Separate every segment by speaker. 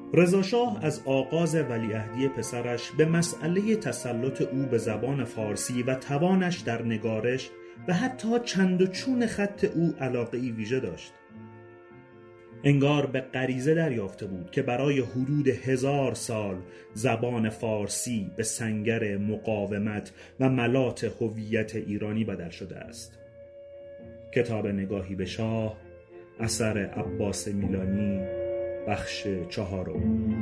Speaker 1: رضا شاه از آغاز ولیعهدی پسرش به مسئله تسلط او به زبان فارسی و توانش در نگارش و حتی چند و چون خط او علاقه‌ای ویژه داشت. انگار به غریزه دریافته بود که برای حدود 1000 سال زبان فارسی به سنگر مقاومت و ملات هویت ایرانی بدل شده است. کتاب نگاهی به شاه، اثر عباس میلانی، بخش 4.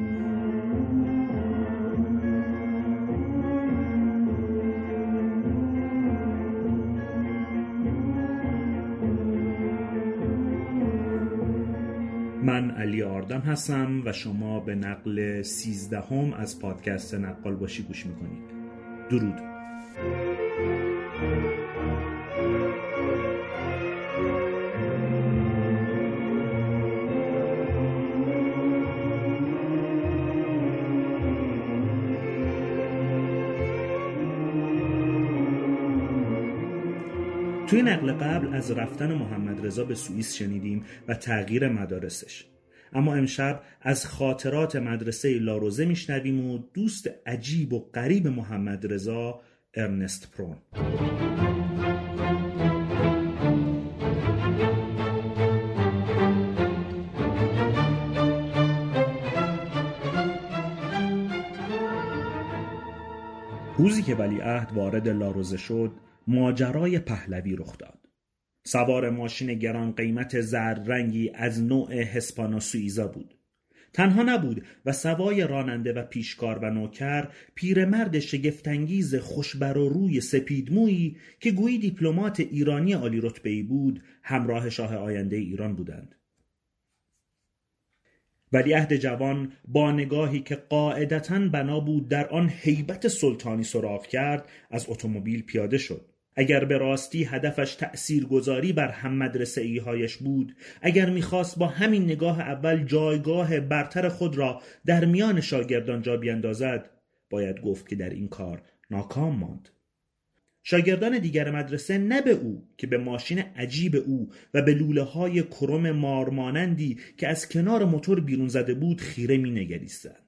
Speaker 1: من علی آردم هستم و شما به نقل 13 از پادکست نقال باشی گوش میکنید. درود. توی نقل قبل از رفتن محمد رضا به سوئیس شنیدیم و تغییر مدارسش. اما امشب از خاطرات مدرسه لاروزه میشنویم و دوست عجیب و غریب محمد رضا، ارنست پرون. روزی که ولیعهد وارد لاروزه شد، ماجرای پهلوی رخ داد. سوار ماشین گران قیمت زرد رنگی از نوع هسپانا سوئیزا بود. تنها نبود و سوای راننده و پیشکار و نوکر پیرمرد شگفت‌انگیز خوشبر و روی سپیدمویی که گویی دیپلمات ایرانی عالی رتبه‌ای بود، همراه شاه آینده ایران بودند. ولیعهد جوان با نگاهی که قاعدتاً بنا بود در آن هیبت سلطانی سراغ کرد، از اتومبیل پیاده شد. اگر به راستی هدفش تأثیرگذاری بر هم مدرسه‌ای هایش بود، اگر می‌خواست با همین نگاه اول جایگاه برتر خود را در میان شاگردان جا بیندازد، باید گفت که در این کار ناکام ماند. شاگردان دیگر مدرسه نه به او که به ماشین عجیب او و به لوله‌های کرم مارمانندی که از کنار موتور بیرون زده بود خیره می‌نگریستند.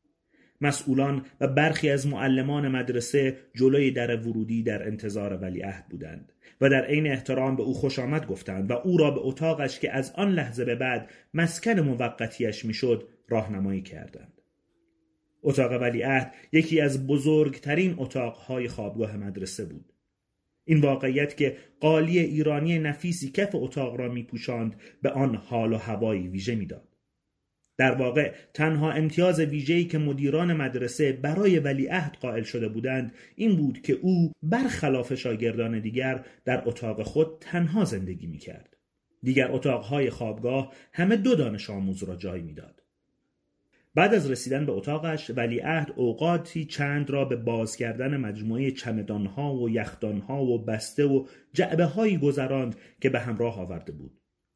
Speaker 1: مسئولان و برخی از معلمان مدرسه جلوی در ورودی در انتظار ولیعهد بودند و در عین احترام به او خوش آمد گفتند و او را به اتاقش که از آن لحظه به بعد مسکن موقتیش میشد راهنمایی کردند. اتاق ولیعهد یکی از بزرگترین اتاقهای خوابگاه مدرسه بود. این واقعیت که قالی ایرانی نفیسی کف اتاق را میپوشاند به آن حال و هوایی ویژه میداد. در واقع تنها امتیاز ویژه‌ای که مدیران مدرسه برای ولیعهد قائل شده بودند این بود که او برخلاف شاگردان دیگر در اتاق خود تنها زندگی می‌کرد. دیگر اتاقهای خوابگاه همه 2 دانش آموز را جای می‌داد. بعد از رسیدن به اتاقش، ولیعهد اوقاتی چند را به باز کردن مجموعه چمدان‌ها و یخدان‌ها و بسته و جعبه‌هایی گذراند که به همراه آورده بود.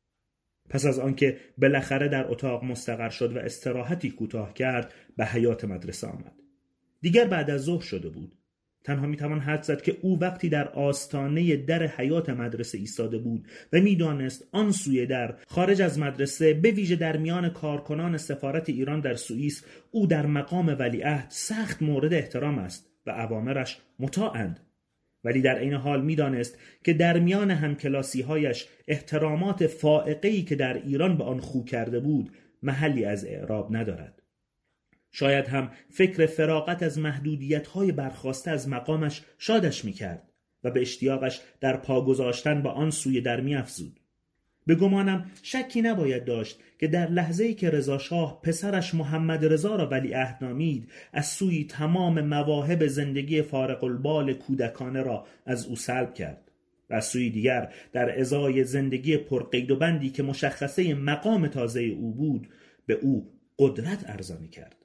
Speaker 1: پس از آنکه بالاخره در اتاق مستقر شد و استراحتی کوتاه کرد، به حیاط مدرسه آمد. دیگر بعد از ظهر شده بود. تنها میتوان حدس زد که او وقتی در آستانه در حیاط مدرسه ایستاده بود و میدانست آن سوی در، خارج از مدرسه، به ویژه در میان کارکنان سفارت ایران در سوئیس، او در مقام ولیعهد سخت مورد احترام است و اوامرش مطاعند. ولی در این حال میدانست که در میان همکلاسی‌هایش احترامات فائقه‌ای که در ایران به آن خو کرده بود محلی از اعراب ندارد. شاید هم فکر فراغت از محدودیت‌های برخاسته از مقامش شادش می‌کرد و به اشتیاقش در پا گذاشتن با آن سوی در می‌افزود. به گمانم شکی نباید داشت که در لحظه‌ای که رضا شاه پسرش محمد رضا را ولیعهد نامید، از سوی تمام مواهب زندگی فارغ البال کودکانه را از او سلب کرد و از سوی دیگر در ازای زندگی پرقید و بندی که مشخصه مقام تازه او بود، به او قدرت عرضه می‌کرد.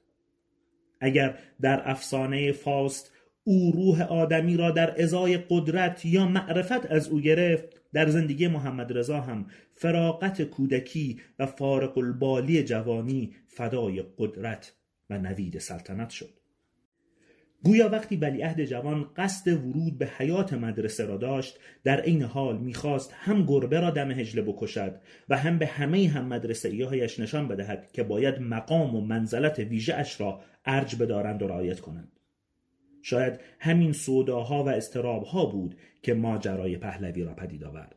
Speaker 1: اگر در افسانه فاست او روح آدمی را در ازای قدرت یا معرفت از او گرفت، در زندگی محمد رضا هم فراغت کودکی و فارغ البالی جوانی فدای قدرت و نوید سلطنت شد. گویا وقتی ولیعهد جوان قصد ورود به حیات مدرسه را داشت، در عین حال می‌خواست هم گربه را دم حجله بکشد و هم به همه هم مدرسه‌ای‌هایش نشان بدهد که باید مقام و منزلت ویژه‌اش را ارج بدارند و رعایت کنند. شاید همین سوداها و اضطراب‌ها بود که ماجرای پهلوی را پدید آورد.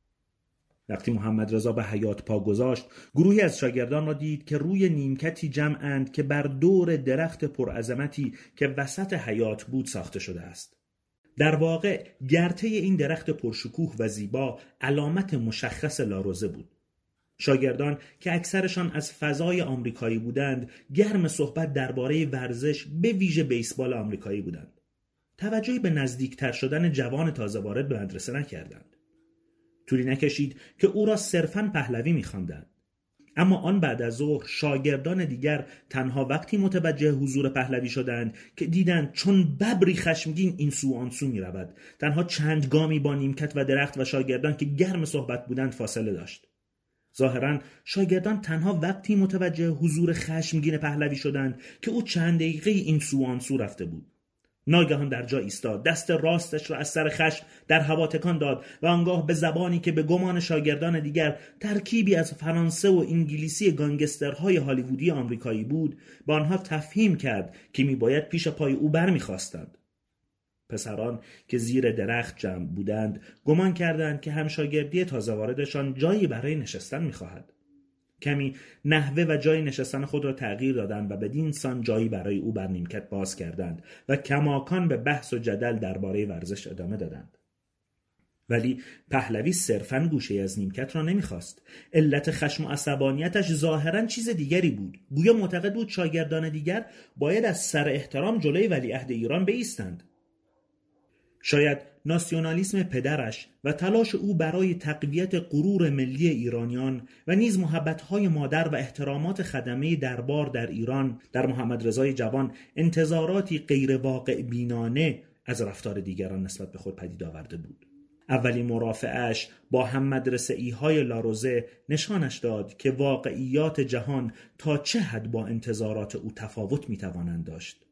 Speaker 1: وقتی محمد رضا به حیات پا گذاشت، گروهی از شاگردان را دید که روی نیمکتی جمعند که بر دور درخت پرعظمتی که وسط حیات بود ساخته شده است. در واقع گرته این درخت پرشکوه و زیبا علامت مشخص لاروزه بود. شاگردان که اکثرشان از فضای آمریکایی بودند، گرم صحبت درباره ورزش، به ویژه بیسبال آمریکایی بودند. توجهی به نزدیکتر شدن جوان تازه وارد به مدرسه نکردند. طولی نکشید که او را صرفاً پهلوی می‌خواندند. اما آن بعد از ظهر شاگردان دیگر تنها وقتی متوجه حضور پهلوی شدند که دیدند چون ببری خشمگین این سو آن سو می‌رود. تنها چند گامی با نیمکت و درخت و شاگردان که گرم صحبت بودند فاصله داشت. ظاهراً شاگردان تنها وقتی متوجه حضور خشمگین پهلوی شدند که او چند دقیقه این سو آن سو رفته بود. ناگهان در جا ایستاد، دست راستش را از سر خشم در هوا تکان داد و آنگاه به زبانی که به گمان شاگردان دیگر ترکیبی از فرانسه و انگلیسی گانگسترهای هالیوودی آمریکایی بود، به آنها تفهیم کرد که میباید پیش پای او برمیخواستند. پسران که زیر درخت جمع بودند گمان کردند که همشاگردی تازه واردشان جایی برای نشستن میخواهد. کمی نحوه و جای نشستن خود را تغییر دادند و بدین سان جایی برای او بر نیمکت باز کردند و کماکان به بحث و جدل درباره ورزش ادامه دادند. ولی پهلوی صرفاً گوشه از نیمکت را نمیخواست. علت خشم و عصبانیتش ظاهراً چیز دیگری بود. گویا معتقد بود شاگردان دیگر باید از سر احترام جلوی ولیعهد ایران بایستند. شاید ناسیونالیسم پدرش و تلاش او برای تقویت غرور ملی ایرانیان و نیز محبت‌های مادر و احترامات خدمه دربار در ایران در محمد رضای جوان انتظاراتی غیر واقع بینانه از رفتار دیگران نسبت به خود پدید آورده بود. اولین مرافعه‌اش با هم مدرسه‌ای‌های لاروزه نشانش داد که واقعیات جهان تا چه حد با انتظارات او تفاوت می‌توانند داشت.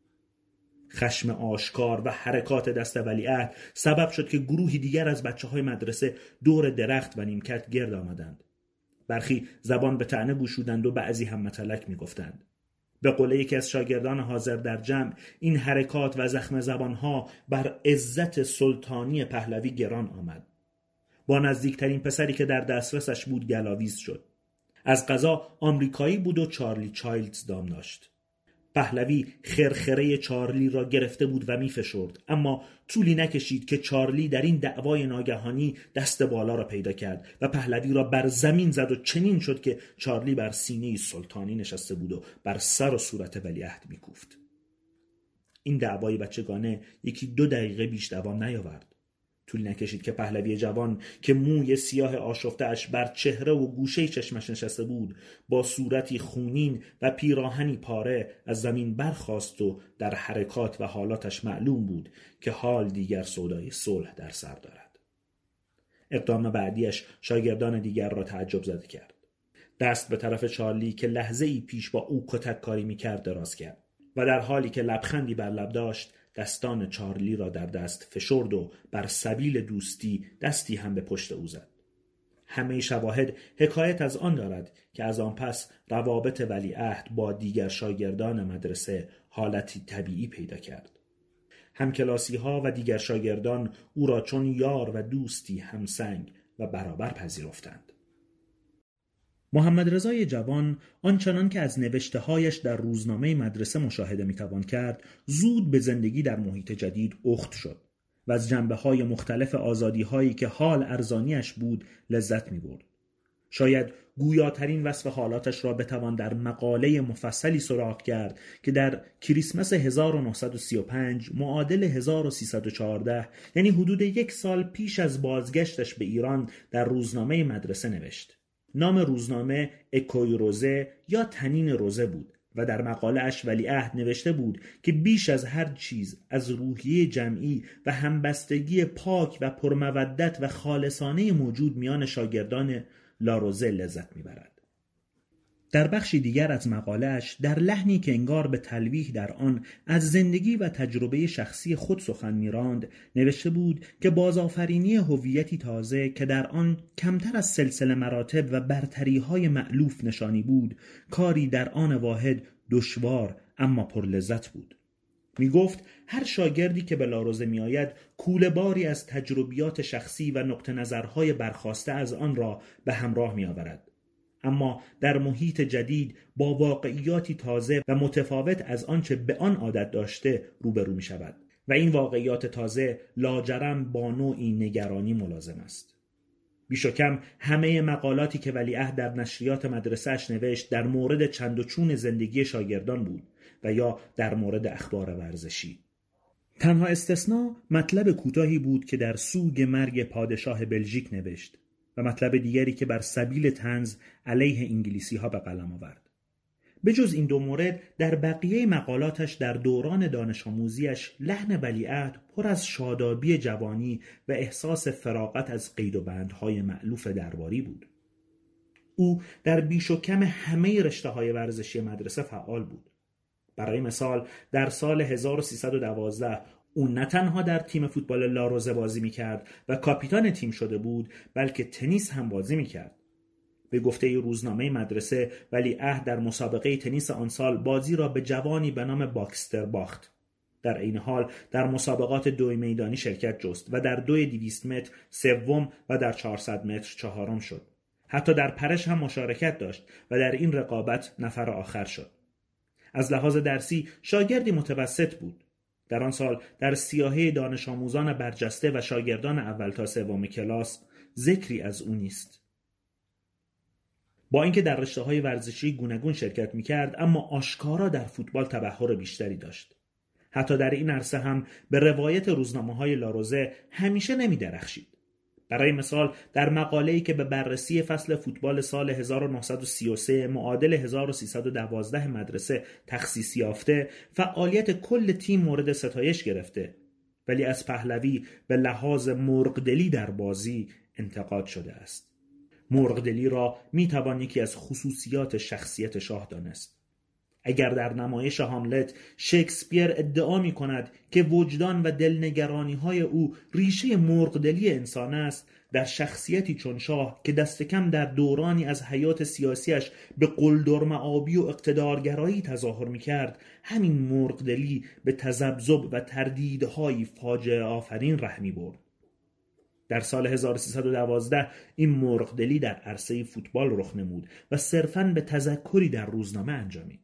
Speaker 1: خشم آشکار و حرکات دست ولیعهد سبب شد که گروهی دیگر از بچه‌های مدرسه دور درخت و نیمکت گرد آمدند. برخی زبان به طعنه گشودند و بعضی هم متلک می‌گفتند. به قول یکی از شاگردان حاضر در جمع، این حرکات و زخم زبانها بر عزت سلطانی پهلوی گران آمد. با نزدیکترین پسری که در دسترسش بود گلاویز شد. از قضا آمریکایی بود و چارلی چایلدز دام داشت. پهلوی خرخره چارلی را گرفته بود و میفشرد، اما طولی نکشید که چارلی در این دعوای ناگهانی دست بالا را پیدا کرد و پهلوی را بر زمین زد و چنین شد که چارلی بر سینه سلطانی نشسته بود و بر سر و صورت ولیعهد میکوفت. این دعوای بچگانه 1-2 دقیقه بیش دوام نیاورد. طول نکشید که پهلوی جوان که موی سیاه آشفته‌اش بر چهره و گوشه چشمش نشسته بود، با صورتی خونین و پیراهنی پاره از زمین برخاست و در حرکات و حالاتش معلوم بود که حال دیگر سودای صلح در سر دارد. اقدام بعدیش شاگردان دیگر را تعجب زده کرد. دست به طرف چارلی که لحظه‌ای پیش با او کتک کاری می‌کرد دراز کرد و در حالی که لبخندی بر لب داشت دستان چارلی را در دست فشرد و بر سبیل دوستی دستی هم به پشت او زد. همه شواهد حکایت از آن دارد که از آن پس روابط ولیعهد با دیگر شاگردان مدرسه حالتی طبیعی پیدا کرد. همکلاسی‌ها و دیگر شاگردان او را چون یار و دوستی همسنگ و برابر پذیرفتند. محمد رضای جوان آنچنان که از نوشته‌هایش در روزنامه مدرسه مشاهده می‌توان کرد، زود به زندگی در محیط جدید اخت شد و از جنبه‌های مختلف آزادی‌هایی که حال ارزانیش بود لذت می‌برد. شاید گویاترین وصف حالاتش را بتوان در مقاله مفصلی سراغ کرد که در کریسمس 1935 معادل 1314، یعنی حدود 1 سال پیش از بازگشتش به ایران، در روزنامه مدرسه نوشت. نام روزنامه اکوی روزه یا تنین روزه بود و در مقاله اش ولیعهد نوشته بود که بیش از هر چیز از روحیه جمعی و همبستگی پاک و پرمودت و خالصانه موجود میان شاگردان لاروزه لذت میبرد. در بخشی دیگر از مقاله‌اش در لحنی که انگار به تلویح در آن از زندگی و تجربه شخصی خود سخن می‌راند نوشته بود که بازآفرینی هویتی تازه که در آن کمتر از سلسله مراتب و برتری‌های مألوف نشانی بود، کاری در آن واحد دشوار اما پرلذت بود. می گفت هر شاگردی که به لاروزه می آید کوله باری از تجربیات شخصی و نقطه نظرهای برخاسته از آن را به همراه می آورد. اما در محیط جدید با واقعیاتی تازه و متفاوت از آنچه به آن عادت داشته روبرو می شود و این واقعیات تازه لاجرم با نوعی نگرانی ملازم است. بیش و کم همه مقالاتی که ولیعهد در نشریات مدرسه‌اش نوشت در مورد چند و چون زندگی شاگردان بود و یا در مورد اخبار ورزشی. تنها استثناء مطلب کوتاهی بود که در سوگ مرگ پادشاه بلژیک نوشت و مطلب دیگری که بر سبیل طنز علیه انگلیسی‌ها به قلم آورد. به جز این دو مورد در بقیه مقالاتش در دوران دانش آموزیش لحن ولیعهد پر از شادابی جوانی و احساس فراغت از قید و بندهای مألوف درباری بود. او در بیش و کم همه رشته‌های ورزشی مدرسه فعال بود. برای مثال در سال 1312 او نه تنها در تیم فوتبال لاروزه بازی می‌کرد و کاپیتان تیم شده بود، بلکه تنیس هم بازی می‌کرد. به گفته روزنامه مدرسه ولیعهد در مسابقه تنیس آن سال بازی را به جوانی به نام باکستر باخت. در این حال در مسابقات 2 میدانی شرکت جست و در 200 متر سوم و در 400 متر چهارم شد. حتی در پرش هم مشارکت داشت و در این رقابت نفر آخر شد. از لحاظ درسی شاگردی متوسط بود. در آن سال در سیاهه دانش آموزان برجسته و شاگردان اول تا سوم کلاس ذکری از او نیست. با اینکه در رشته‌های ورزشی گوناگون شرکت می‌کرد، اما آشکارا در فوتبال تبحر بیشتری داشت. حتی در این عرصه هم به روایت روزنامه‌های لاروزه همیشه نمی‌درخشید. برای مثال در مقاله‌ای که به بررسی فصل فوتبال سال 1933 معادل 1312 مدرسه تخصیص یافته، فعالیت کل تیم مورد ستایش گرفته، ولی از پهلوی به لحاظ مرغدلی در بازی انتقاد شده است. مرغدلی را میتوان یکی از خصوصیات شخصیت شاه دانست. اگر در نمایش هاملت شکسپیر ادعا می کند که وجدان و دلنگرانی های او ریشه مرغدلی انسان است، در شخصیتی چون شاه که دست کم در دورانی از حیات سیاسیش به قلدرمآبی و اقتدارگرایی تظاهر می کرد، همین مرغدلی به تذبذب و تردیدهای فاجعه آفرین ره می برد. در سال 1312 این مرغدلی در عرصه فوتبال رخ نمود و صرفاً به تذکری در روزنامه انجامید.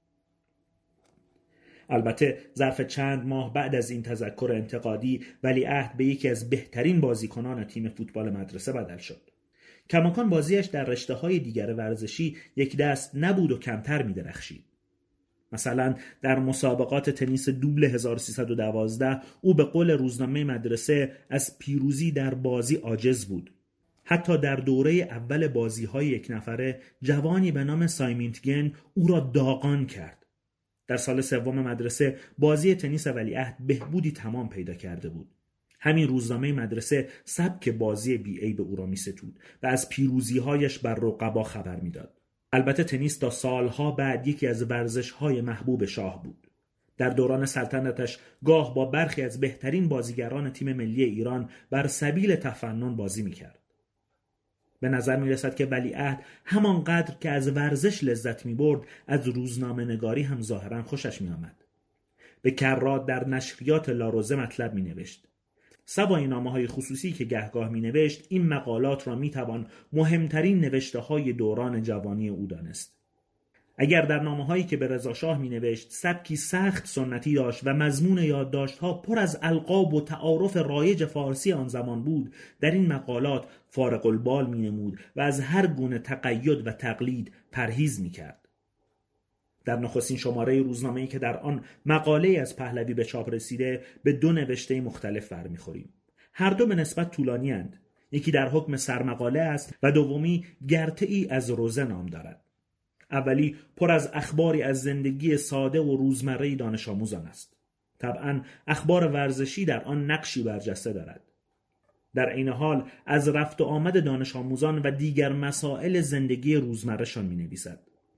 Speaker 1: البته ظرف چند ماه بعد از این تذکر انتقادی ولیعهد به یکی از بهترین بازیکنان تیم فوتبال مدرسه بدل شد. کماکان بازیش در رشته‌های دیگر ورزشی یک دست نبود و کمتر می‌درخشید. مثلا در مسابقات تنیس دوبل 1312 او به قول روزنامه مدرسه از پیروزی در بازی عاجز بود. حتی در دوره اول بازی‌های یک نفره جوانی به نام سایمینتگن او را داغان کرد. در سال سوم مدرسه بازی تنیس ولیعهد بهبودی تمام پیدا کرده بود. همین روزنامه مدرسه سبک بازی بی‌عیب او را می‌ستود و از پیروزی‌هایش بر رقبا خبر می‌داد. البته تنیس تا سالها بعد یکی از ورزش‌های محبوب شاه بود. در دوران سلطنتش گاه با برخی از بهترین بازیگران تیم ملی ایران بر سبیل تفنن بازی می‌کرد. به نظر می‌رسد که ولیعهد همانقدر که از ورزش لذت می‌برد، از روزنامه‌نگاری هم ظاهراً خوشش می‌آمد. به کرات در نشریات لاروزه مطلب می‌نوشت. سوای نامه‌های خصوصی که گهگاه می‌نوشت، این مقالات را می‌توان مهمترین نوشته‌های دوران جوانی او دانست. اگر در نامه‌هایی که به رضا شاه می‌نوشت سبکی سخت سنتی داشت و مضمون یادداشت‌ها پر از القاب و تعارف رایج فارسی آن زمان بود، در این مقالات فارغ البال می‌نمود و از هر گونه تقید و تقلید پرهیز می‌کرد. در نخستین شماره روزنامه‌ای که در آن مقاله‌ای از پهلوی به چاپ رسیده، به 2 نوشته مختلف برمی‌خوریم. هر دو به نسبت طولانی‌اند. یکی در حکم سرمقاله است و دومی گرته‌ای از روزه نام دارد. اولی پر از اخباری از زندگی ساده و روزمره دانش آموزان است. طبعاً اخبار ورزشی در آن نقشی برجسته دارد. در عین حال از رفت و آمد دانش آموزان و دیگر مسائل زندگی روزمرهشان می‌نویسد.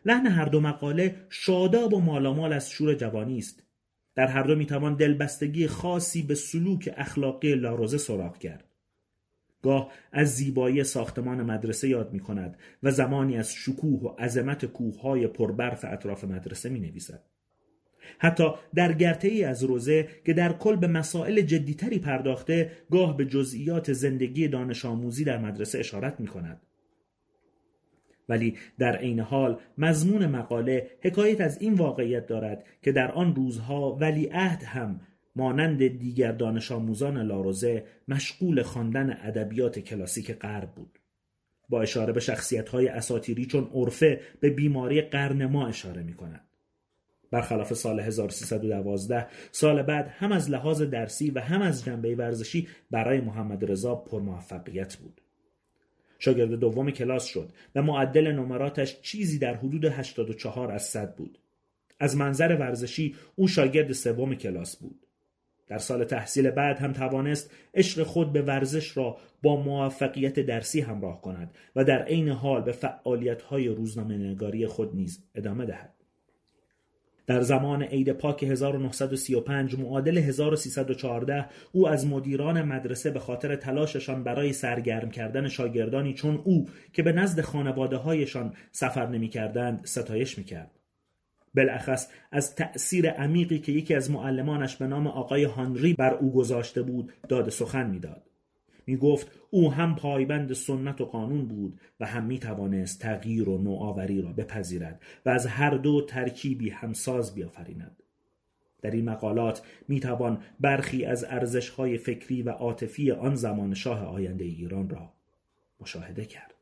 Speaker 1: لحن هر دو مقاله شاداب و مالامال از شور جوانی است. در هر دو میتوان دلبستگی خاصی به سلوک اخلاقی لاروزه سراغ کرد. گاه از زیبایی ساختمان مدرسه یاد می کند و زمانی از شکوه و عظمت کوههای پربرف اطراف مدرسه می نویسد. حتی در گرته‌ای از روزه که در کل به مسائل جدیتری پرداخته، گاه به جزئیات زندگی دانش آموزی در مدرسه اشارت می کند. ولی در عین حال مضمون مقاله حکایت از این واقعیت دارد که در آن روزها ولیعهد هم مانند دیگر دانش آموزان لاروزه مشغول خواندن ادبیات کلاسیک غرب بود. با اشاره به شخصیت‌های اساطیری چون عرفه به بیماری قرن ما اشاره می‌کند. برخلاف سال 1312 سال بعد هم از لحاظ درسی و هم از جنبه ورزشی برای محمد رضا پرموفقیت بود. شاگرد دوم کلاس شد و معدل نمراتش چیزی در حدود 84 از 100 بود. از منظر ورزشی او شاگرد سوم کلاس بود. در سال تحصیل بعد هم توانست عشق خود به ورزش را با موفقیت درسی همراه کند و در عین حال به فعالیت‌های روزنامه‌نگاری خود نیز ادامه دهد. در زمان عید پاک 1935 معادل 1314 او از مدیران مدرسه به خاطر تلاششان برای سرگرم کردن شاگردانی چون او که به نزد خانواده‌هایشان سفر نمی‌کردند ستایش می‌کرد. بالاخص از تأثیر عمیقی که یکی از معلمانش به نام آقای هانری بر او گذاشته بود داد سخن می‌داد. می‌گفت او هم پایبند سنت و قانون بود و هم می‌توانست تغییر و نوآوری را بپذیرد و از هر دو ترکیبی همساز بیافریند. در این مقالات می‌توان برخی از ارزش‌های فکری و عاطفی آن زمان شاه آینده ایران را مشاهده کرد.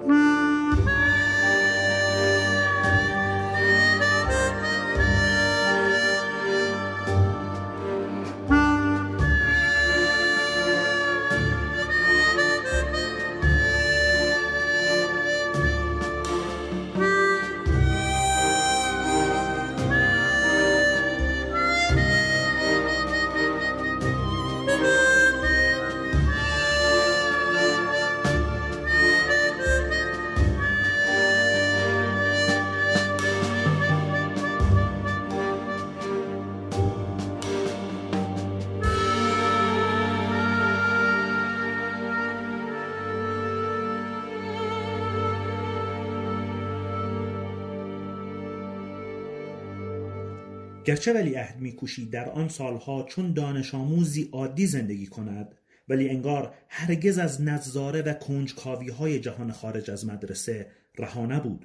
Speaker 1: گرچه ولیعهد می‌کوشید در آن سالها چون دانش آموزی عادی زندگی کند، ولی انگار هرگز از نظاره و کنجکاوی‌های جهان خارج از مدرسه رها نبود.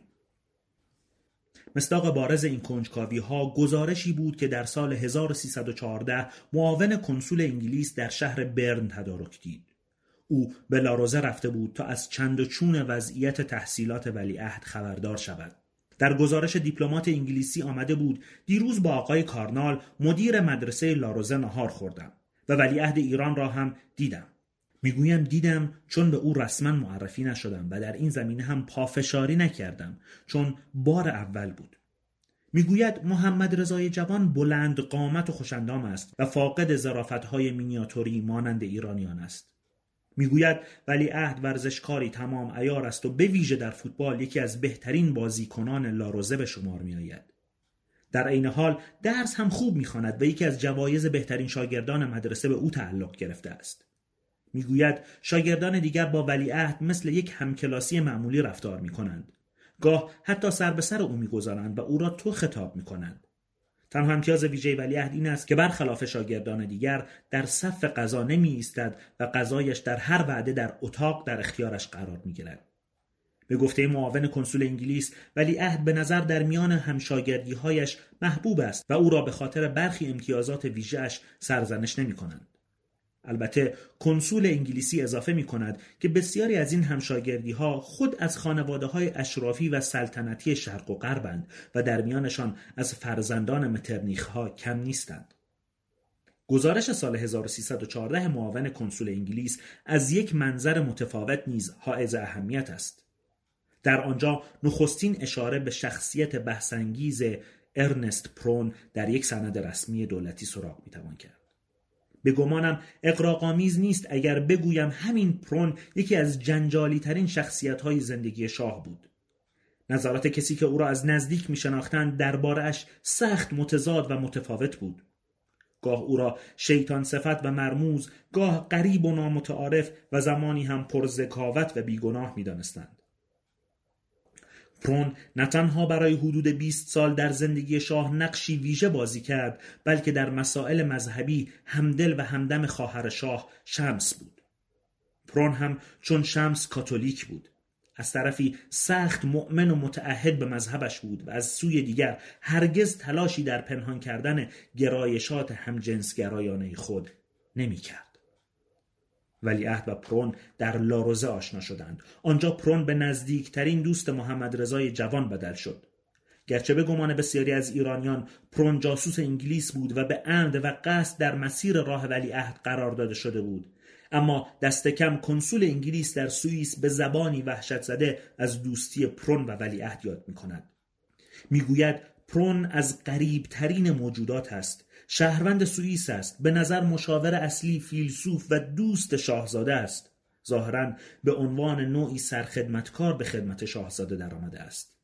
Speaker 1: مصداق بارز این کنجکاوی‌ها گزارشی بود که در سال 1314 معاون کنسول انگلیس در شهر برن تدارک دید. او به لاروزه رفته بود تا از چند و چون وضعیت تحصیلات ولیعهد خبردار شود. در گزارش دیپلمات انگلیسی آمده بود دیروز با آقای کارنال مدیر مدرسه لاروزه نهار خوردم و ولیعهد ایران را هم دیدم. میگویم دیدم چون به او رسما معرفی نشدم و در این زمینه هم پافشاری نکردم چون بار اول بود. میگوید محمد رضای جوان بلند قامت و خوشندام است و فاقد ظرافت‌های مینیاتوری مانند ایرانیان است. میگوید ولیعهد ورزشکاری تمام عیار است و به ویژه در فوتبال یکی از بهترین بازیکنان لاروزه به شمار میآید. در عین حال درس هم خوب میخواند و یکی از جوایز بهترین شاگردان مدرسه به او تعلق گرفته است. میگوید شاگردان دیگر با ولیعهد مثل یک همکلاسی معمولی رفتار میکنند. گاه حتی سر به سر او میگذارند و او را تو خطاب میکنند. تنها امتیاز ویژه ولیعهد این است که برخلاف شاگردان دیگر در صف قضا نمی ایستد و قضایش در هر وعده در اتاق در اختیارش قرار می گیرد. به گفته معاون کنسول انگلیس ولیعهد به نظر در میان همشاگردی‌هایش محبوب است و او را به خاطر برخی امتیازات ویژه‌اش سرزنش نمی کنند. البته کنسول انگلیسی اضافه می کند که بسیاری از این همشاگردی‌ها خود از خانواده‌های اشرافی و سلطنتی شرق و غربند و در میانشان از فرزندان مترنیخ‌ها کم نیستند. گزارش سال 1314 معاون کنسول انگلیس از یک منظر متفاوت نیز حائز اهمیت است. در آنجا نخستین اشاره به شخصیت بحث‌انگیز ارنست پرون در یک سند رسمی دولتی سراغ می‌توان کرد. به گمانم اغراق‌آمیز نیست اگر بگویم همین پرون یکی از جنجالی ترین شخصیت‌های زندگی شاه بود. نظرات کسی که او را از نزدیک می شناختند درباره‌اش سخت متضاد و متفاوت بود. گاه او را شیطان صفت و مرموز، گاه غریب و نامتعارف و زمانی هم پر ذکاوت و بیگناه می دانستند. پرون نه تنها برای حدود 20 سال در زندگی شاه نقشی ویژه بازی کرد، بلکه در مسائل مذهبی همدل و همدم خواهر شاه شمس بود. پرون هم چون شمس کاتولیک بود. از طرفی سخت مؤمن و متعهد به مذهبش بود و از سوی دیگر هرگز تلاشی در پنهان کردن گرایشات همجنسگرایانه خود نمی کرد. ولیعهد و پرون در لاروزه آشنا شدند. آنجا پرون به نزدیکترین دوست محمد رضای جوان بدل شد. گرچه به گمان بسیاری از ایرانیان پرون جاسوس انگلیس بود و به عمد و قصد در مسیر راه ولیعهد قرار داده شده بود، اما دست کم کنسول انگلیس در سوئیس به زبانی وحشت زده از دوستی پرون و ولیعهد یاد می کند. می گوید پرون از غریب ترین موجودات است. شهروند سوئیس است. به نظر مشاور اصلی، فیلسوف و دوست شاهزاده است. ظاهراً به عنوان نوعی سرخدمتکار به خدمت شاهزاده در آمده است.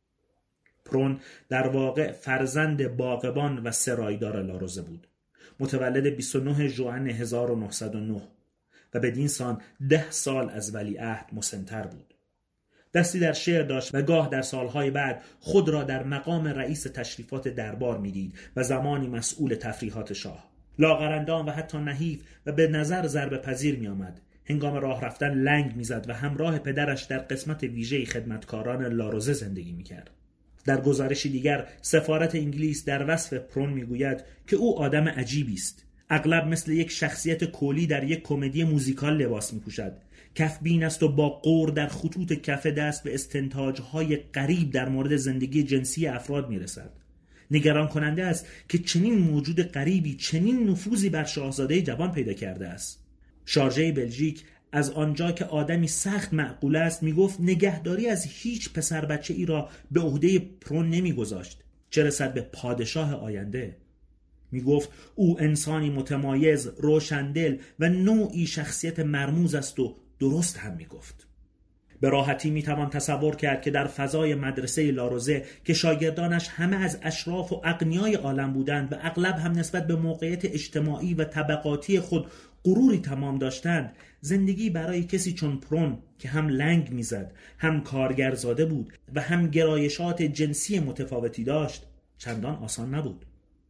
Speaker 1: پرون در واقع فرزند باغبان و سرایدار لاروزه بود. متولد 29 ژوئن 1909 و بدین سان 10 سال از ولیعهد مسن‌تر بود. دستی در شعر داشت و گاه در سالهای بعد خود را در مقام رئیس تشریفات دربار می‌دید و زمانی مسئول تفریحات شاه. لاغرندام و حتی نحیف و به نظر ضربه پذیر می‌آمد. هنگام راه رفتن لنگ می‌زد و همراه پدرش در قسمت ویژه خدمتکاران لاروزه زندگی می‌کرد. در گزارشی دیگر سفارت انگلیس در وصف پرون می‌گوید که او آدم عجیبی است. اغلب مثل یک شخصیت کولی در یک کمدی موزیکال لباس می‌پوشد. کفبین است و با غور در خطوط کف دست به استنتاج‌های غریب در مورد زندگی جنسی افراد می‌رسد. نگران کننده است که چنین موجود غریبی چنین نفوذی بر شاهزاده جوان پیدا کرده است. شارژه بلژیک از آنجا که آدمی سخت معقول است میگفت نگهداری از هیچ پسر بچه ای را به عهده پرون نمیگذاشت، چه رسد به پادشاه آینده. میگفت او انسانی متمایز، روشندل و نوعی شخصیت مرموز است و درست هم میگفت. به راحتی میتوان تصور کرد که در فضای مدرسه لاروزه که شاگردانش همه از اشراف و اغنیای عالم بودند و اغلب هم نسبت به موقعیت اجتماعی و طبقاتی خود غروری تمام داشتند، زندگی برای کسی چون پرون که هم لنگ میزد، هم کارگرزاده بود و هم گرایشات جنسی متفاوتی داشت چندان آسان نبود.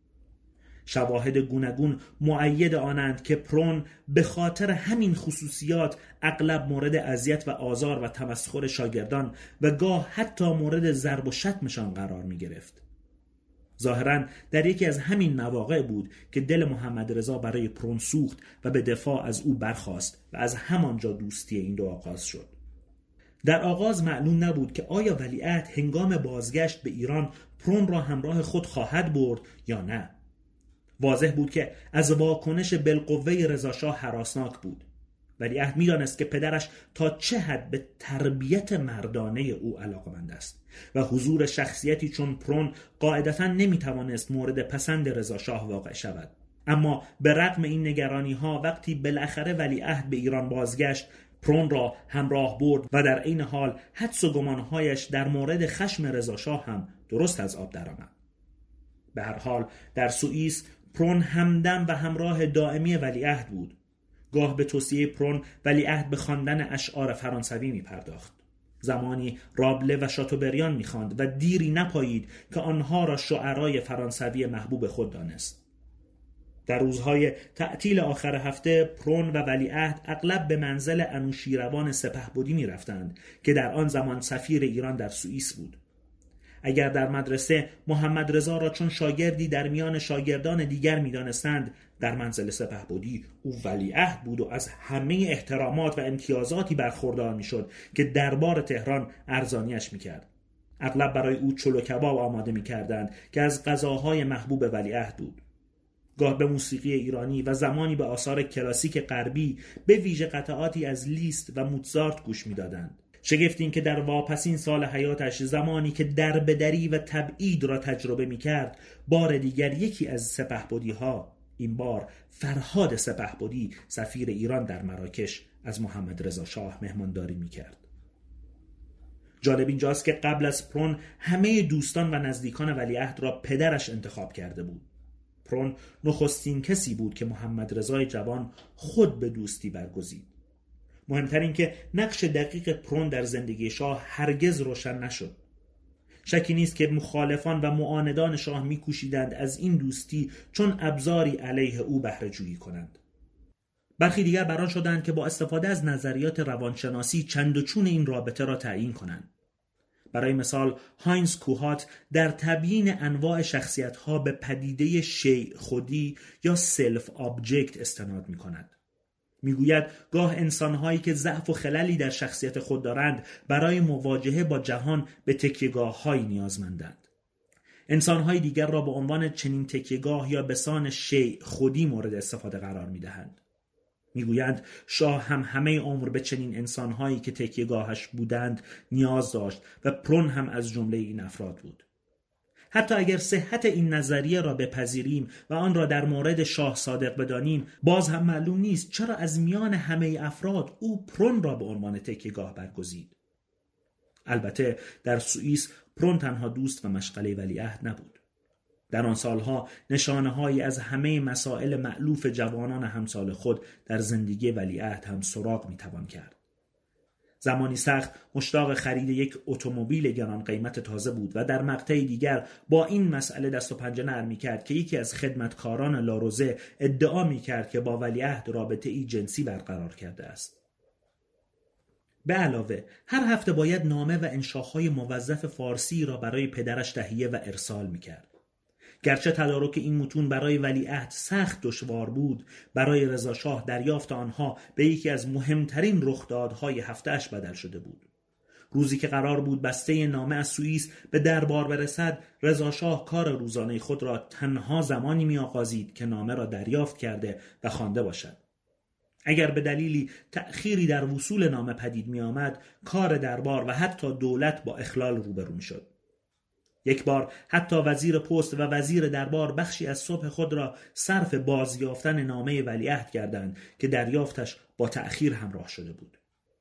Speaker 1: شواهد گوناگون مؤید آنند که پرون به خاطر همین خصوصیات اغلب مورد اذیت و آزار و تمسخر شاگردان و گاه حتی مورد ضرب و شتمشان قرار می گرفت. ظاهراً در یکی از همین مواقع بود که دل محمد رضا برای پرون سوخت و به دفاع از او برخاست و از همانجا دوستی این دو آغاز شد. در آغاز معلوم نبود که آیا ولیعهد هنگام بازگشت به ایران پرون را همراه خود خواهد برد یا نه. واضح بود که از واکنش بالقوه رضاشاه هراسناک بود. ولیعهد می‌دانست که پدرش تا چه حد به تربیت مردانه او علاقه‌مند است و حضور شخصیتی چون پرون قاعدتاً نمی‌توانست مورد پسند رضاشاه واقع شود. اما به رغم این نگرانی‌ها وقتی بالاخره ولیعهد به ایران بازگشت، پرون را همراه برد و در این حال حدس و گمان‌هایش در مورد خشم رضاشاه هم درست از آب درآمد. به هر حال در سوئیس پرون همدم و همراه دائمی ولیعهد بود. گاه به توصیه پرون ولیعهد به خواندن اشعار فرانسوی می پرداخت. زمانی رابله و شاتوبریان می خواند و دیری نپایید که آنها را شعرای فرانسوی محبوب خود دانست. در روزهای تعطیل آخر هفته پرون و ولیعهد اغلب به منزل انوشیروان سپهبدی می رفتند که در آن زمان سفیر ایران در سوئیس بود. اگر در مدرسه محمد رضا را چون شاگردی در میان شاگردان دیگر می‌دانستند، در منزل سپهبدی او ولیعهد بود و از همه احترامات و امتیازاتی برخوردار می‌شد که دربار تهران ارزانیش می‌کرد. اغلب برای او چلو کباب آماده می‌کردند که از غذاهای محبوب ولیعهد بود. گاه به موسیقی ایرانی و زمانی به آثار کلاسیک غربی، به ویژه قطعاتی از لیست و موزارت گوش می‌دادند. شگفت این که در واپسین سال حیاتش، زمانی که دربدری و تبعید را تجربه می کرد، بار دیگر یکی از سپهبدی ها، این بار فرهاد سپهبدی سفیر ایران در مراکش، از محمد رضا شاه مهمانداری می کرد. جالب اینجاست که قبل از پرون همه دوستان و نزدیکان ولیعهد را پدرش انتخاب کرده بود. پرون نخستین کسی بود که محمد رضای جوان خود به دوستی برگزید. مهمتر این که نقش دقیق پرون در زندگی شاه هرگز روشن نشد. شکی نیست که مخالفان و معاندان شاه می‌کوشیدند از این دوستی چون ابزاری علیه او بهره جویی کنند. برخی دیگر بران شدند که با استفاده از نظریات روانشناسی چند و چون این رابطه را تعیین کنند. برای مثال هاینز کوهات در تبیین انواع شخصیت‌ها به پدیده شیء خودی یا سلف آبجکت استناد می‌کند. میگوید گاه انسان‌هایی که ضعف و خللی در شخصیت خود دارند برای مواجهه با جهان به تکیه‌گاه‌هایی نیازمندند. انسان‌های دیگر را به عنوان چنین تکیه‌گاه یا به سان شیء خودی مورد استفاده قرار می‌دهند. میگویند شاه هم همه عمر به چنین انسان‌هایی که تکیه‌گاهش بودند نیاز داشت و پرون هم از جمله این افراد بود. حتی اگر صحت این نظریه را بپذیریم و آن را در مورد شاه صادق بدانیم، باز هم معلوم نیست چرا از میان همه افراد او پرون را به عنوان تکیه‌گاه برگزید. البته در سوئیس پرون تنها دوست و مشغله ولیعهد نبود. در آن سالها نشانه‌هایی از همه مسائل مألوف جوانان همسال خود در زندگی ولیعهد هم سراغ می‌توان کرد. زمانی سخت مشتاق خرید یک اتومبیل گران قیمت تازه بود و در مقطعی دیگر با این مسئله دست و پنجه نرم می‌کرد که یکی از خدمتکاران لاروزه ادعا می‌کرد که با ولیعهد رابطه‌ای جنسی برقرار کرده است. به علاوه هر هفته باید نامه و انشاهای موظف فارسی را برای پدرش تهیه و ارسال می‌کرد. گرچه تدارک این متون برای ولیعهد سخت دشوار بود، برای رضاشاه دریافت آنها به یکی از مهمترین رخدادهای هفته‌اش بدل شده بود. روزی که قرار بود بسته نامه از سوئیس به دربار برسد، رضاشاه کار روزانه خود را تنها زمانی می‌آغازید که نامه را دریافت کرده و خوانده باشد. اگر به دلیلی تأخیری در وصول نامه پدید می‌آمد، کار دربار و حتی دولت با اخلال روبرو می‌شد. یک بار حتی وزیر پست و وزیر دربار بخشی از صبح خود را صرف بازیافتن نامه ولیعهد کردند که دریافتش با تأخیر همراه شده بود.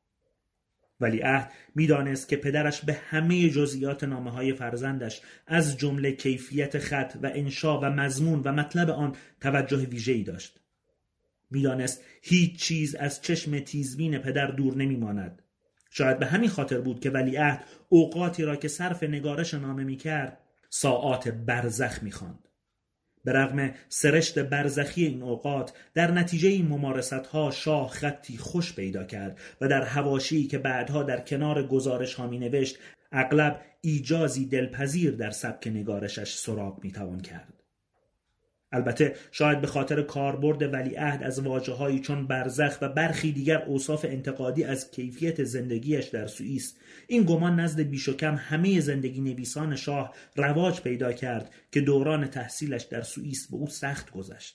Speaker 1: ولیعهد می‌دانست که پدرش به همه جزئیات نامه‌های فرزندش از جمله کیفیت خط و انشا و مضمون و مطلب آن توجه ویژه‌ای داشت. می‌دانست هیچ چیز از چشم تیزبین پدر دور نمی‌ماند. شاید به همین خاطر بود که ولیعهد اوقاتی را که صرف نگارش نامه می‌کرد ساعات برزخ می‌خواند. به رغم سرشت برزخی این اوقات، در نتیجه این ممارست‌ها شاه خطی خوش پیدا کرد و در حواشی که بعدها در کنار گزارش‌ها می‌نوشت اغلب ایجازی دلپذیر در سبک نگارشش سراغ می‌توان کرد. البته شاید به خاطر کاربرد ولیعهد از واژه‌هایی چون برزخ و برخی دیگر اوصاف انتقادی از کیفیت زندگیش در سوئیس، این گمان نزد بیش و کم همه زندگی نویسان شاه رواج پیدا کرد که دوران تحصیلش در سوئیس به او سخت گذشت.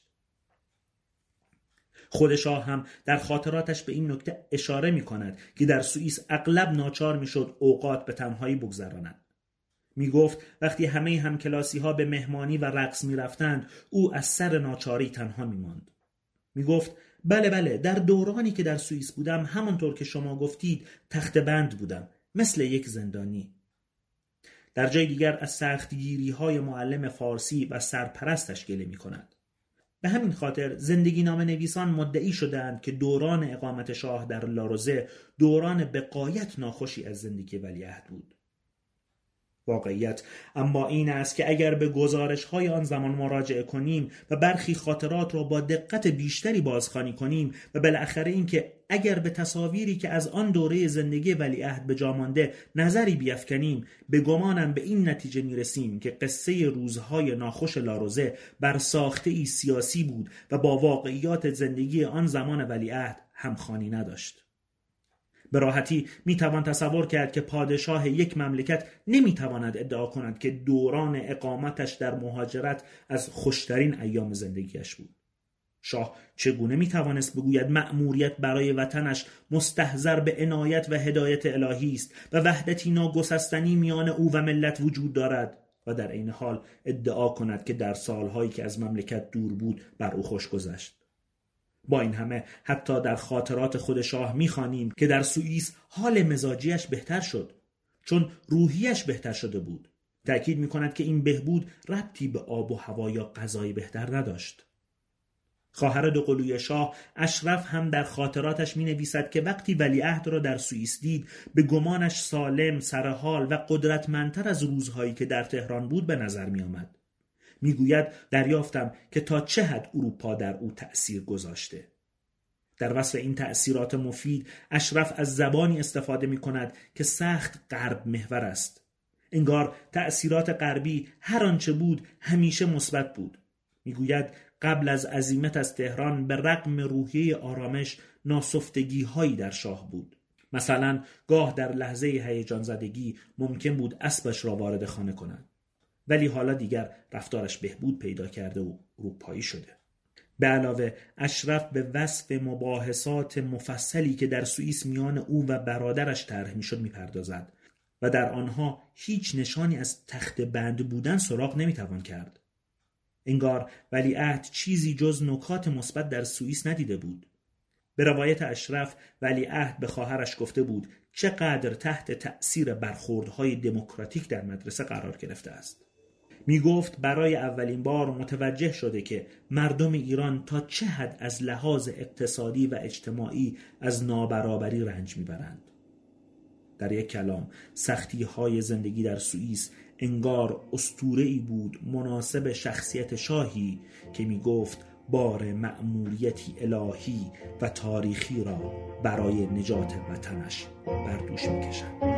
Speaker 1: خود شاه هم در خاطراتش به این نکته اشاره می‌کند که در سوئیس اغلب ناچار می‌شد اوقات به تنهایی بگذراند. می گفت وقتی همه همکلاسی‌ها به مهمانی و رقص می رفتند، او از سر ناچاری تنها می ماند. می گفت بله در دورانی که در سوئیس بودم همانطور که شما گفتید تخت بند بودم، مثل یک زندانی. در جای دیگر از سختگیری‌های معلم فارسی و سرپرستش گله می کند. به همین خاطر زندگی نامه نویسان مدعی شدند که دوران اقامت شاه در لاروزه دوران به غایت ناخوشی از زندگی ولیعهد بود. واقعیت اما این است که اگر به گزارش‌های آن زمان مراجعه کنیم و برخی خاطرات را با دقت بیشتری بازخوانی کنیم و بالاخره این که اگر به تصاویری که از آن دوره زندگی ولیعهد به جا مانده نظری بیفکنیم، به گمانم به این نتیجه میرسیم که قصه روزهای ناخوش لاروزه بر ساخته‌ای سیاسی بود و با واقعیات زندگی آن زمان ولیعهد همخوانی نداشت. به راحتی میتوان تصور کرد که پادشاه یک مملکت نمیتواند ادعا کند که دوران اقامتش در مهاجرت از خوشترین ایام زندگیش بود. شاه چگونه میتوانست بگوید مأموریت برای وطنش مستحضر به عنایت و هدایت الهی است و وحدتی ناگسستنی میان او و ملت وجود دارد و در عین حال ادعا کند که در سالهایی که از مملکت دور بود بر او خوش گذشت؟ با این همه حتی در خاطرات خود شاه می‌خوانیم که در سوئیس حال مزاجیش بهتر شد. چون روحیش بهتر شده بود. تأکید می‌کند که این بهبود ربطی به آب و هوا یا غذای بهتر نداشت. خواهر دوقلوی شاه اشرف هم در خاطراتش می‌نویسد که وقتی ولیعهد را در سوئیس دید به گمانش سالم، سرحال و قدرتمندتر از روزهایی که در تهران بود به نظر می‌آمد. می‌گوید دریافتم که تا چه حد اروپا در او تأثیر گذاشته. در وصف این تأثیرات مفید اشرف از زبانی استفاده می‌کند که سخت غرب محور است. انگار تأثیرات غربی هر آنچه بود همیشه مثبت بود. می‌گوید قبل از عزیمت از تهران به رغم روحیه آرامش ناسفتگی‌هایی در شاه بود. مثلا گاه در لحظه هیجان زدگی ممکن بود اسبش را وارد خانه کند، ولی حالا دیگر رفتارش بهبود پیدا کرده و اروپایی شده. به علاوه اشرف به وصف مباحثات مفصلی که در سوئیس میان او و برادرش طرح میشد میپردازد و در آنها هیچ نشانی از تخت بند بودن سراغ نمیتوان کرد. انگار ولیعهد چیزی جز نکات مثبت در سوئیس ندیده بود. به روایت اشرف ولیعهد به خواهرش گفته بود چقدر تحت تأثیر برخوردهای دموکراتیک در مدرسه قرار گرفته است. می گفت برای اولین بار متوجه شده که مردم ایران تا چه حد از لحاظ اقتصادی و اجتماعی از نابرابری رنج می برند. در یک کلام سختی‌های زندگی در سوئیس انگار اسطوره‌ای بود مناسب شخصیت شاهی که می گفت بار مأموریتی الهی و تاریخی را برای نجات وطنش بر دوش می کشد.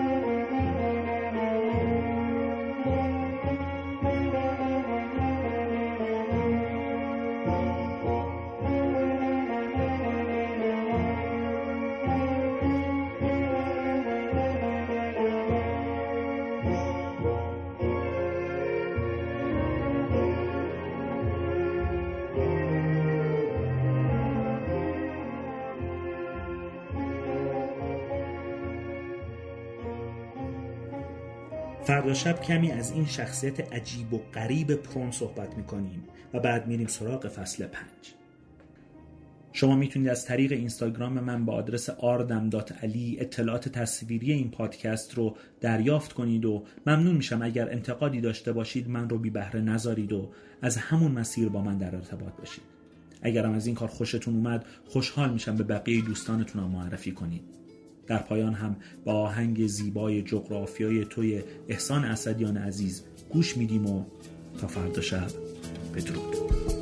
Speaker 1: فردا شب کمی از این شخصیت عجیب و غریب پرون صحبت میکنیم و بعد میریم سراغ فصل 5. شما میتونید از طریق اینستاگرام من با آدرس ardam.ali اطلاعات تصویری این پادکست رو دریافت کنید و ممنون میشم اگر انتقادی داشته باشید من رو بی بهره نذارید و از همون مسیر با من در ارتباط باشید. اگرم از این کار خوشتون اومد خوشحال میشم به بقیه دوستانتون هم معرفی کنید. در پایان هم با آهنگ زیبای جغرافیای توی احسان اسدیان عزیز گوش میدیم و تا فردا شب بدرود.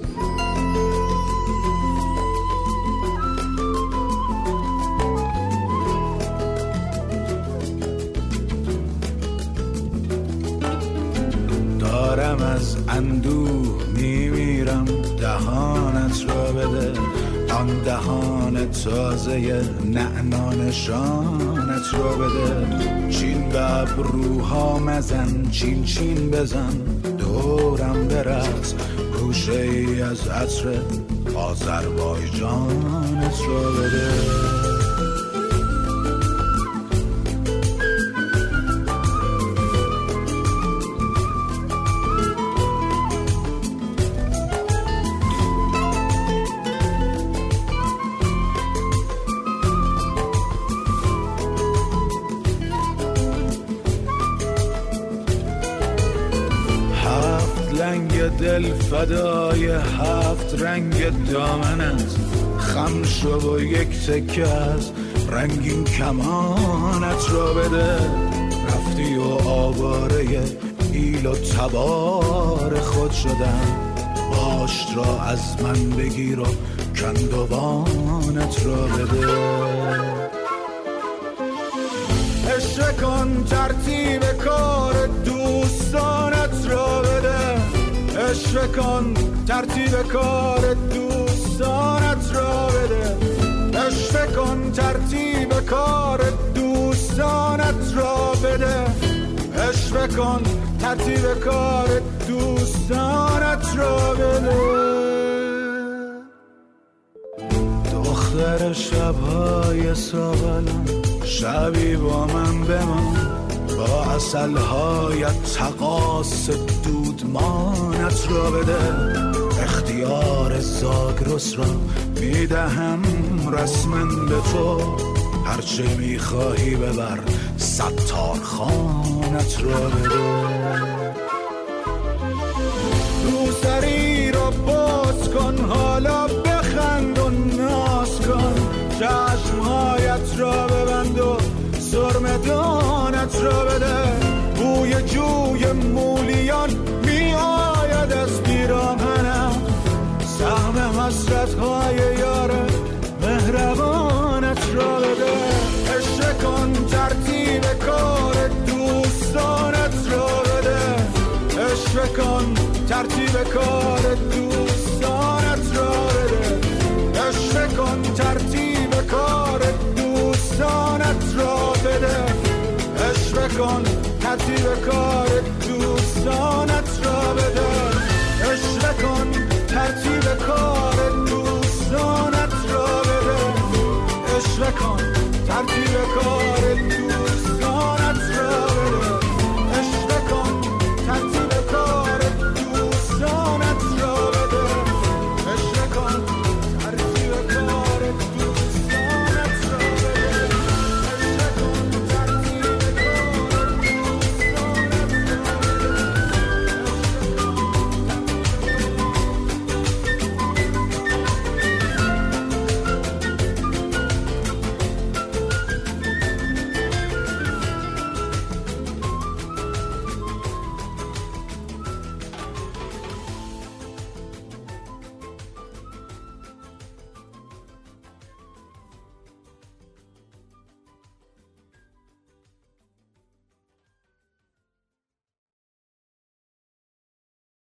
Speaker 2: دارم از اندوه میمیرم، دهانت را بده، آن دهان تازه نعنانشانت را بده. چین به ابروها مزن، چین چین بزن، دورم برس گوشه ای از عطر آذربایجانت را بده. دل فدای 7 رنگ دامنت، خم شو و یک تکه از رنگین کمانت را بده. رفتی و آواره ایل و تبار خود شدم، باشت را از من بگیر و کندوانت را بده. عشق کن ترتیب کار دوستانت را بده، عشق کن ترتیب کار دوستانت را بده، عشق کن ترتیب کار دوستانت را بده، عشق کن ترتیب کار دوستانت را بده. دختر شبهای ساغلم، شبی با من بمان، با عسل‌هایت تقاص دودمانت را بده. اختیار زاگرس را میدهم رسما به تو، هرچه میخواهی ببر، ستار خانت را بده. روسری را باز کن، حالا بخند و ناز کن، چشمهایت را ببند و سرمدانت را بده. بوی جوی مولیان می آید از پیراهنم، سهم حسرت‌های یار مهربانت را بده. عشق کن، ترتیب کار دوستانت را بده. عشق کن، ترتیب کار دوستانت را بده. عشق کن، ترتیب کار دوستانت را بده. عشق کن، ترتیب کار